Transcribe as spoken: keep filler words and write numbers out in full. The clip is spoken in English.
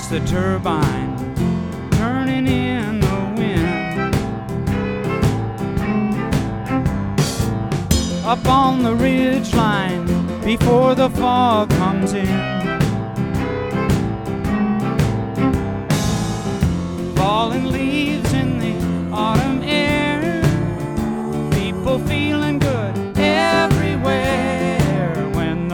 just the turbine turning in the wind. Up on the ridge line before the fog comes in, falling leaves